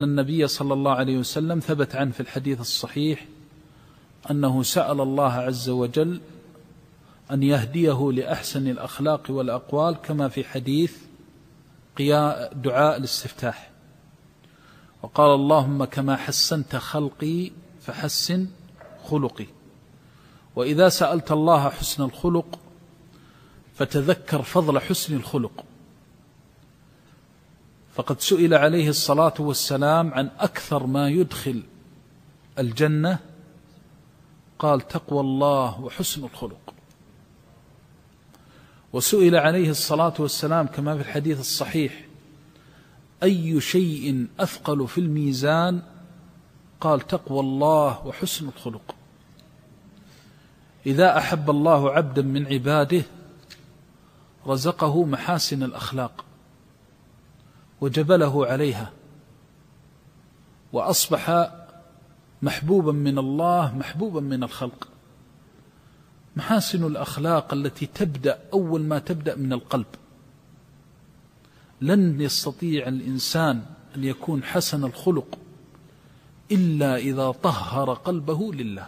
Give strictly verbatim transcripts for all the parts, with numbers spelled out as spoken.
النبي صلى الله عليه وسلم ثبت عنه في الحديث الصحيح أنه سأل الله عز وجل أن يهديه لأحسن الأخلاق والأقوال، كما في حديث دعاء الاستفتاح، وقال: اللهم كما حسنت خلقي فحسن خلقي. وإذا سألت الله حسن الخلق فتذكر فضل حسن الخلق، فقد سئل عليه الصلاة والسلام عن أكثر ما يدخل الجنة، قال: تقوى الله وحسن الخلق. وسئل عليه الصلاة والسلام كما في الحديث الصحيح: أي شيء أثقل في الميزان؟ قال: تقوى الله وحسن الخلق. إذا أحب الله عبدا من عباده رزقه محاسن الأخلاق وجبله عليها، وأصبح محبوبا من الله محبوبا من الخلق. محاسن الأخلاق التي تبدأ أول ما تبدأ من القلب. لن يستطيع الإنسان أن يكون حسن الخلق إلا إذا طهر قلبه لله.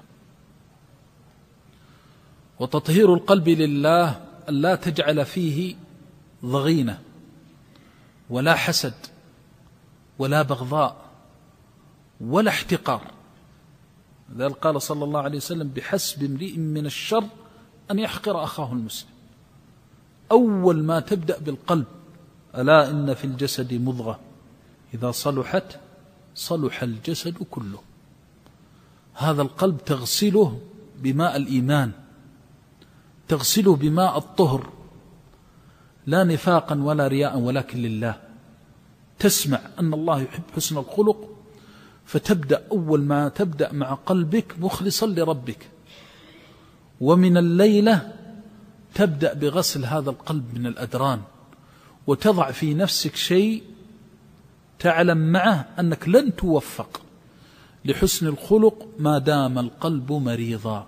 وتطهير القلب لله أن لا تجعل فيه ضغينة ولا حسد ولا بغضاء ولا احتقار. ذلك قال صلى الله عليه وسلم: بحسب امرئ من الشر أن يحقر أخاه المسلم. أول ما تبدأ بالقلب: ألا إن في الجسد مضغة إذا صلحت صلح الجسد كله. هذا القلب تغسله بماء الإيمان، تغسله بماء الطهر، لا نفاقا ولا رياء ولكن لله. تسمع أن الله يحب حسن الخلق، فتبدأ أول ما تبدأ مع قلبك مخلصا لربك، ومن الليلة تبدأ بغسل هذا القلب من الأدران، وتضع في نفسك شيء تعلم معه أنك لن توفق لحسن الخلق ما دام القلب مريضا.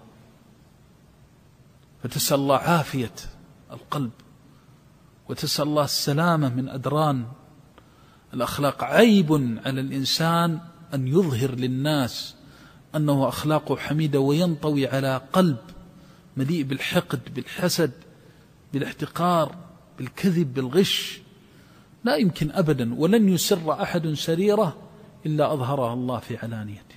فتسأل الله عافية القلب، وتسأل الله السلامة من أدران الأخلاق. عيب على الإنسان أن يظهر للناس أنه أخلاقه حميدة وينطوي على قلب مليء بالحقد بالحسد بالاحتقار بالكذب بالغش. لا يمكن أبدا، ولن يسر أحد سريرة إلا أظهرها الله في علانيته.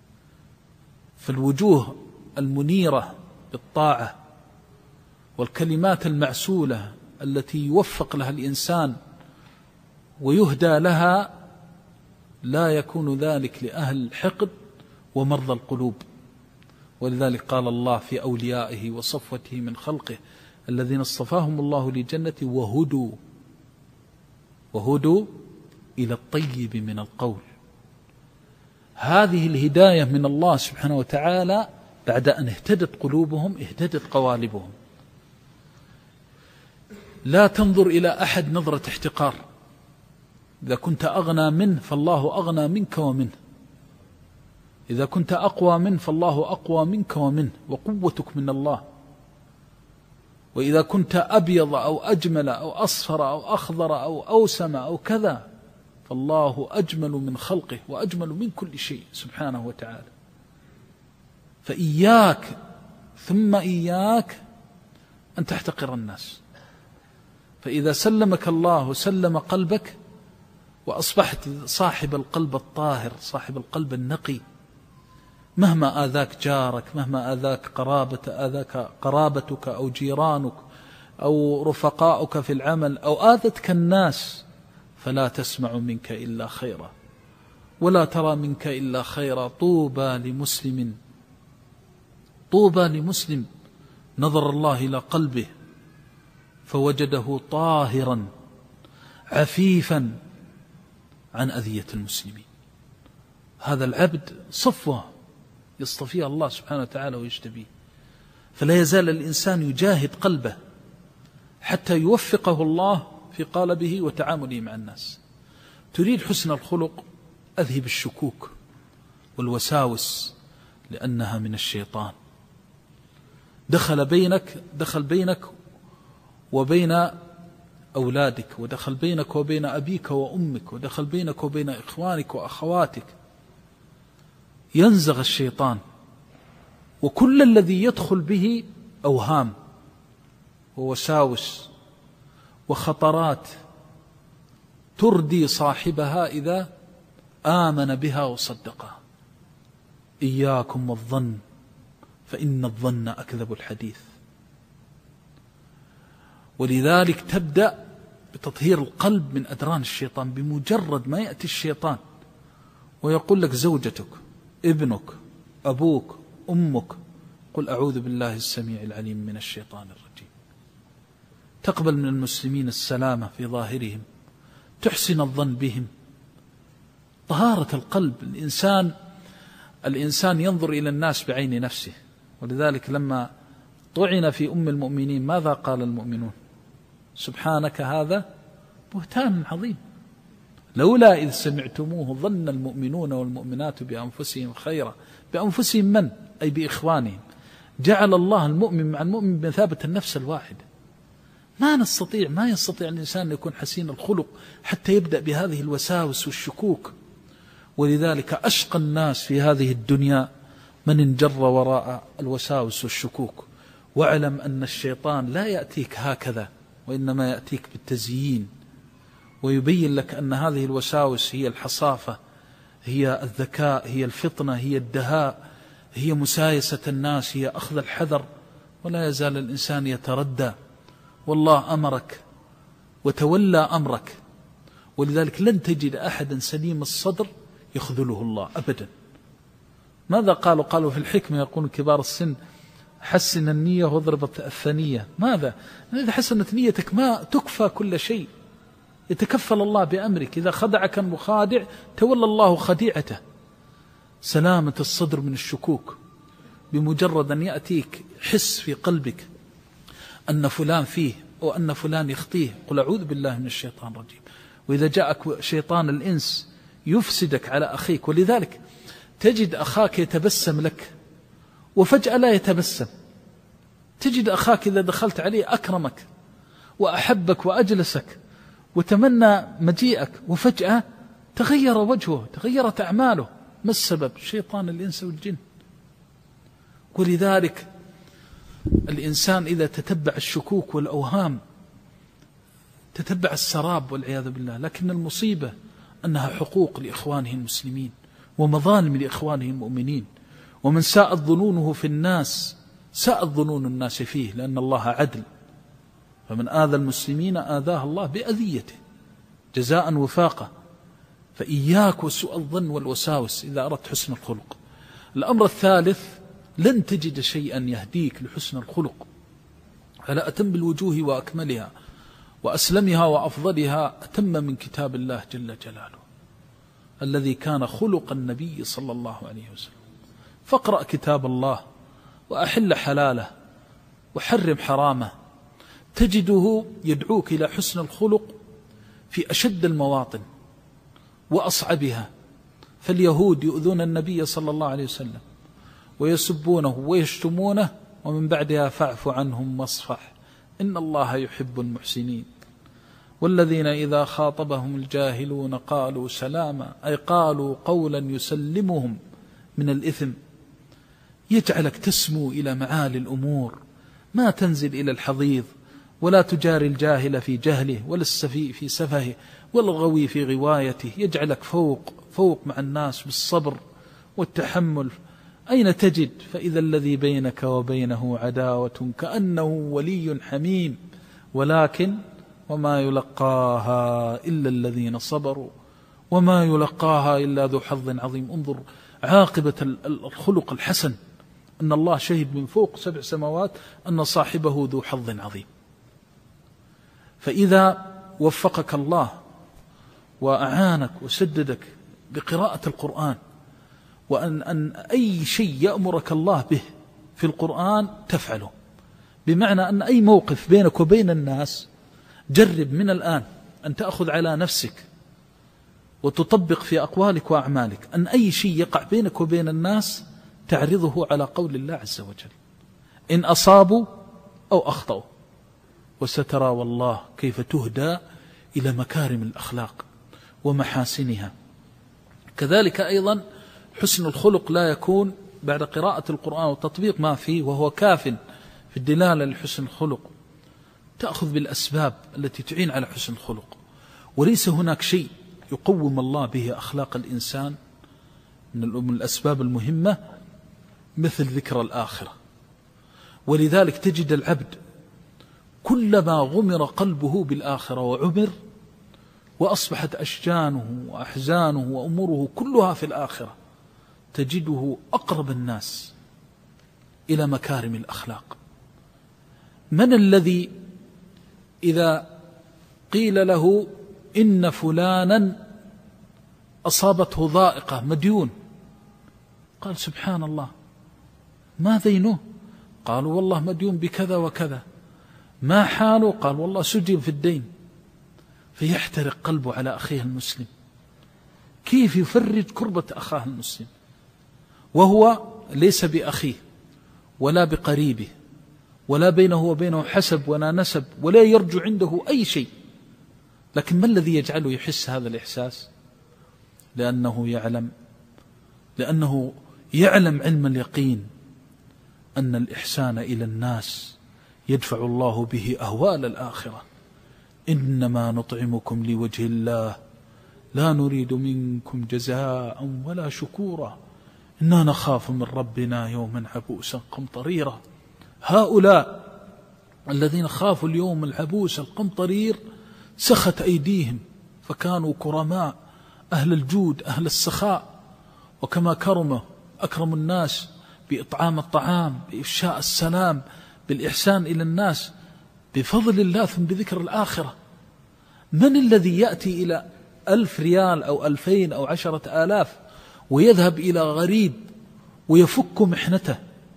فالوجوه المنيرة بالطاعة والكلمات المعسولة التي يوفق لها الإنسان ويهدى لها، لا يكون ذلك لأهل الحقد ومرضى القلوب. ولذلك قال الله في أوليائه وصفوته من خلقه الذين اصطفاهم الله لجنة وهدوا وهدوا إلى الطيب من القول. هذه الهداية من الله سبحانه وتعالى بعد أن اهتدت قلوبهم اهتدت قوالبهم. لا تنظر إلى أحد نظرة احتقار. إذا كنت أغنى منه فالله أغنى منك ومنه، إذا كنت أقوى منه فالله أقوى منك ومنه، وقوتك من الله. وإذا كنت أبيض أو أجمل أو أصفر أو أخضر أو أوسم أو كذا فالله أجمل من خلقه وأجمل من كل شيء سبحانه وتعالى. فإياك ثم إياك أن تحتقر الناس. فإذا سلمك الله وسلم قلبك وأصبحت صاحب القلب الطاهر صاحب القلب النقي، مهما آذاك جارك، مهما آذاك قرابة آذاك قرابتك أو جيرانك أو رفقاؤك في العمل أو آذتك الناس، فلا تسمع منك إلا خيرا ولا ترى منك إلا خيرا. طوبى لمسلم طوبى لمسلم نظر الله إلى قلبه فوجده طاهرا عفيفا عن أذية المسلمين. هذا العبد صفوة يصطفيها الله سبحانه وتعالى ويجتبيه. فلا يزال الإنسان يجاهد قلبه حتى يوفقه الله في قالبه وتعامله مع الناس. تريد حسن الخلق، أذهب الشكوك والوساوس لأنها من الشيطان. دخل بينك دخل بينك وبين أولادك، ودخل بينك وبين أبيك وأمك، ودخل بينك وبين إخوانك وأخواتك. ينزغ الشيطان، وكل الذي يدخل به أوهام ووساوس وخطرات تردي صاحبها إذا آمن بها وصدقها. إياكم والظن فإن الظن أكذب الحديث. ولذلك تبدأ بتطهير القلب من أدران الشيطان. بمجرد ما يأتي الشيطان ويقول لك زوجتك، ابنك، أبوك، أمك، قل أعوذ بالله السميع العليم من الشيطان الرجيم. تقبل من المسلمين السلامة في ظاهرهم، تحسن الظن بهم. طهارة القلب. الإنسان الإنسان ينظر إلى الناس بعين نفسه. ولذلك لما طعن في أم المؤمنين ماذا قال المؤمنون؟ سبحانك هذا بهتان عظيم، لولا إذ سمعتموه ظن المؤمنون والمؤمنات بأنفسهم خيرا. بأنفسهم من؟ أي بإخوانهم. جعل الله المؤمن مع المؤمن بمثابة النفس الواحدة. ما نستطيع ما يستطيع الإنسان أن يكون حسين الخلق حتى يبدأ بهذه الوساوس والشكوك. ولذلك أشقى الناس في هذه الدنيا من انجر وراء الوساوس والشكوك. واعلم أن الشيطان لا يأتيك هكذا، وإنما يأتيك بالتزيين، ويبين لك أن هذه الوساوس هي الحصافة، هي الذكاء، هي الفطنة، هي الدهاء، هي مسايسة الناس، هي أخذ الحذر. ولا يزال الإنسان يتردى، والله أمرك وتولى أمرك. ولذلك لن تجد أحدا سليم الصدر يخذله الله أبدا. ماذا قالوا؟ قالوا في الحكمة، يقول كبار السن: حسن النية واضرب الثنية. ماذا؟ إذا حسنت نيتك ما تكفى كل شيء، يتكفل الله بأمرك. إذا خدعك المخادع تولى الله خديعته. سلامة الصدر من الشكوك. بمجرد أن يأتيك حس في قلبك أن فلان فيه وأن فلان يخطيه، قل أعوذ بالله من الشيطان الرجيم. وإذا جاءك شيطان الإنس يفسدك على أخيك، ولذلك تجد أخاك يتبسم لك وفجأة لا يتبسم. تجد أخاك إذا دخلت عليه أكرمك وأحبك وأجلسك وتمنى مجيئك، وفجأة تغير وجهه، تغيرت أعماله. ما السبب؟ شيطان الإنس والجن. ولذلك الإنسان إذا تتبع الشكوك والأوهام تتبع السراب والعياذ بالله. لكن المصيبة أنها حقوق لإخوانه المسلمين ومظالم لإخوانه المؤمنين. ومن ساءت ظنونه في الناس ساءت ظنون الناس فيه، لأن الله عدل. فمن آذى المسلمين آذاه الله بأذيته جزاء وفاقة. فإياك وسوء الظن والوساوس إذا أردت حسن الخلق. الأمر الثالث: لن تجد شيئا يهديك لحسن الخلق على أتم الوجوه وأكملها وأسلمها وأفضلها أتم من كتاب الله جل جلاله، الذي كان خلق النبي صلى الله عليه وسلم. فاقرأ كتاب الله وأحل حلاله وحرم حرامه، تجده يدعوك إلى حسن الخلق في أشد المواطن وأصعبها. فاليهود يؤذون النبي صلى الله عليه وسلم ويسبونه ويشتمونه، ومن بعدها فاعف عنهم واصفح إن الله يحب المحسنين. والذين إذا خاطبهم الجاهلون قالوا سلاما، أي قالوا قولا يسلمهم من الإثم، يجعلك تسمو إلى معالي الأمور، ما تنزل إلى الحضيض، ولا تجاري الجاهل في جهله ولا السفيه في سفهه ولا الغوي في غوايته. يجعلك فوق فوق مع الناس بالصبر والتحمل. أين تجد؟ فإذا الذي بينك وبينه عداوة كأنه ولي حميم، ولكن وما يلقاها إلا الذين صبروا وما يلقاها إلا ذو حظ عظيم. انظر عاقبة الخلق الحسن، أن الله شهد من فوق سبع سماوات أن صاحبه ذو حظ عظيم. فإذا وفقك الله وأعانك وسددك بقراءة القرآن، وأن أن أي شيء يأمرك الله به في القرآن تفعله، بمعنى أن أي موقف بينك وبين الناس جرب من الآن أن تأخذ على نفسك وتطبق في أقوالك وأعمالك أن أي شيء يقع بينك وبين الناس تعرضه على قول الله عز وجل، إن أصابوا أو أخطأوا. وسترى والله كيف تهدى إلى مكارم الأخلاق ومحاسنها. كذلك أيضا حسن الخلق لا يكون بعد قراءة القرآن وتطبيق ما فيه وهو كاف في الدلالة لحسن الخلق. تأخذ بالأسباب التي تعين على حسن الخلق، وليس هناك شيء يقوم الله به أخلاق الإنسان من الأسباب المهمة مثل ذكر الآخرة. ولذلك تجد العبد كلما غمر قلبه بالآخرة وعمر وأصبحت أشجانه وأحزانه وأموره كلها في الآخرة تجده أقرب الناس إلى مكارم الأخلاق. من الذي إذا قيل له إن فلانا أصابته ضائقة مديون قال سبحان الله ما دينه؟ قالوا والله مديون بكذا وكذا. ما حاله؟ قال والله سجن في الدين. فيحترق قلبه على أخيه المسلم. كيف يفرج كربة أخاه المسلم وهو ليس بأخيه ولا بقريبه ولا بينه وبينه حسب ولا نسب ولا يرجو عنده أي شيء، لكن ما الذي يجعله يحس هذا الإحساس؟ لأنه يعلم لأنه يعلم علم اليقين أن الإحسان إلى الناس يدفع الله به أهوال الآخرة. إنما نطعمكم لوجه الله لا نريد منكم جزاء ولا شكورا إنا نخاف من ربنا يوما عبوسا قمطريرا. هؤلاء الذين خافوا اليوم العبوس القمطرير سخت أيديهم فكانوا كرماء، أهل الجود أهل السخاء، وكما كرموا أكرم الناس بإطعام الطعام بإفشاء السلام بالإحسان إلى الناس بفضل الله ثم بذكر الآخرة. من الذي يأتي إلى ألف ريال أو ألفين أو عشرة آلاف ويذهب إلى غريب ويفك محنته؟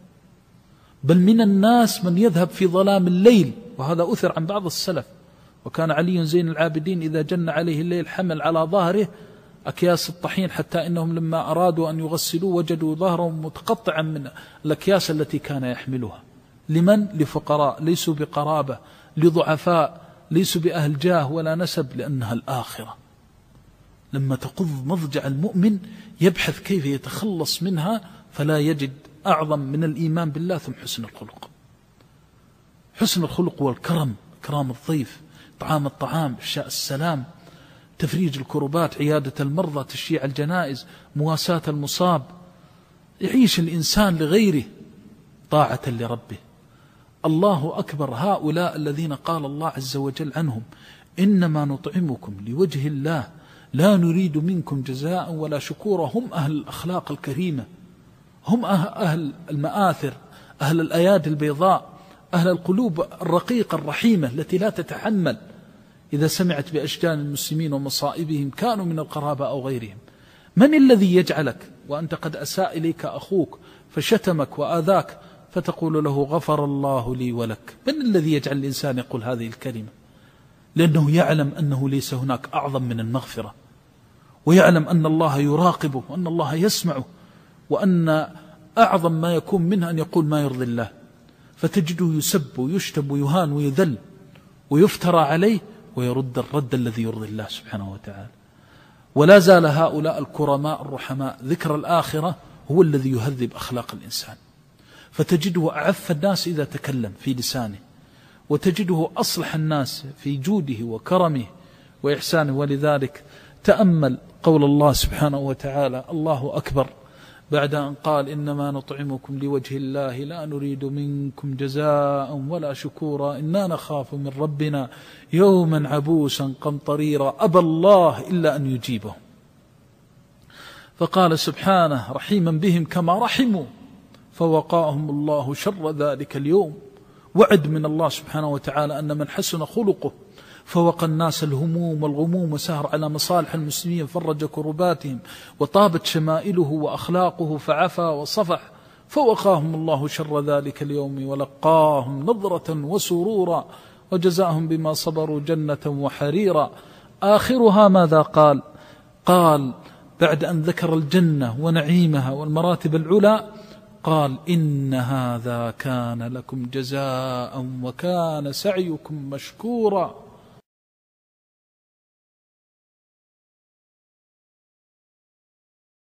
بل من الناس من يذهب في ظلام الليل، وهذا أثر عن بعض السلف، وكان علي زين العابدين إذا جن عليه الليل حمل على ظهره أكياس الطحين حتى إنهم لما أرادوا أن يغسلوا وجدوا ظهرهم متقطعا من الأكياس التي كان يحملها. لمن؟ لفقراء ليسوا بقرابة، لضعفاء ليسوا بأهل جاه ولا نسب، لأنها الآخرة. لما تقض مضجع المؤمن يبحث كيف يتخلص منها، فلا يجد أعظم من الإيمان بالله ثم حسن الخلق. حسن الخلق والكرم، إكرام الضيف، طعام الطعام، إفشاء السلام، تفريج الكربات، عيادة المرضى، تشييع الجنائز، مواساة المصاب. يعيش الإنسان لغيره طاعة لربه. الله أكبر. هؤلاء الذين قال الله عز وجل عنهم إنما نطعمكم لوجه الله لا نريد منكم جزاء ولا شكورا، هم أهل الأخلاق الكريمة، هم أهل المآثر، أهل الأيادي البيضاء، أهل القلوب الرقيقة الرحيمة التي لا تتحمل إذا سمعت بأشجان المسلمين ومصائبهم كانوا من القرابة أو غيرهم. من الذي يجعلك وأنت قد أساء إليك أخوك فشتمك وآذاك فتقول له غفر الله لي ولك؟ من الذي يجعل الإنسان يقول هذه الكلمة؟ لأنه يعلم أنه ليس هناك أعظم من المغفرة، ويعلم أن الله يراقبه وأن الله يسمعه، وأن أعظم ما يكون منه أن يقول ما يرضي الله، فتجده يسب ويشتم ويهان ويذل ويفترى عليه ويرد الرد الذي يرضي الله سبحانه وتعالى. ولا زال هؤلاء الكرماء الرحماء ذكر الآخرة هو الذي يهذب أخلاق الإنسان، فتجده أعف الناس إذا تكلم في لسانه، وتجده أصلح الناس في جوده وكرمه وإحسانه. ولذلك تأمل قول الله سبحانه وتعالى الله أكبر بعد أن قال إنما نطعمكم لوجه الله لا نريد منكم جزاء ولا شكورا إنا نخاف من ربنا يوما عبوسا قمطريرا أبى الله إلا أن يجيبهم. فقال سبحانه رحيما بهم كما رحموا فوقاهم الله شر ذلك اليوم. وعد من الله سبحانه وتعالى أن من حسن خلقه فوق الناس الهموم والغموم وسهر على مصالح المسلمين فرج كرباتهم وطابت شمائله وأخلاقه فعفى وصفح فوقاهم الله شر ذلك اليوم ولقاهم نظرة وسرورا وجزاهم بما صبروا جنة وحريرا. آخرها ماذا قال؟ قال بعد أن ذكر الجنة ونعيمها والمراتب العلى قال إن هذا كان لكم جزاء وكان سعيكم مشكورا